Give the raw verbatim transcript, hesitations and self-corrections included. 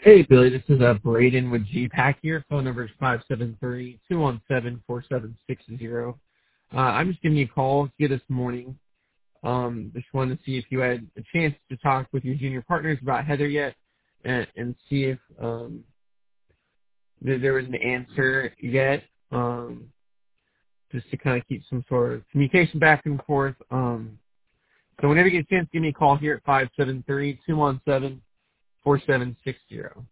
Hey, Billy, this is uh, Braden with G PAC here. Phone number is five seven three, two one seven, four seven six zero. Uh, I'm just giving you a call here this morning. Um, just wanted to see if you had a chance to talk with your junior partners about Heather yet and, and see if um, th- there was an answer yet, um, just to kind of keep some sort of communication back and forth. Um, so whenever you get a chance, give me a call here at five seven three, two one seven, four seven six zero.